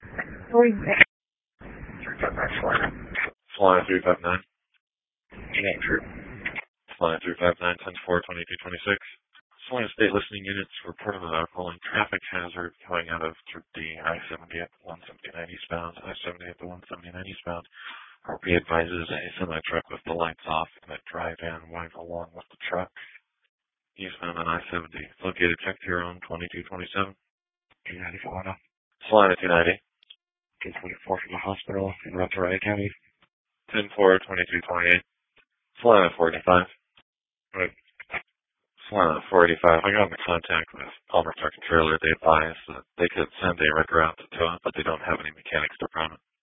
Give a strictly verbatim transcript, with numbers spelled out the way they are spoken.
three five nine Florida. Flying three five nine. Yeah, true. Flying three five nine, ten four, twenty-two twenty-six. Flying state listening units reported a rolling traffic hazard coming out of the I seventy at one seventy-nine eastbound, I seventy at the one seventy-nine eastbound. R P advises a semi-truck with the lights off and a drive-in wide along with the truck. Eastbound on I seventy. Located check here on twenty-two twenty-seven. two ninety Florida. Flying at two ninety. two twenty-four from the hospital in Monterey County. ten four, twenty-two twenty-eight. Flying at four eighty-five. Right. Flying at four eighty-five. I got into contact with Palmer Truck and Trailer. They advised that they could send a wrecker out to tow it, but they don't have any mechanics to run it.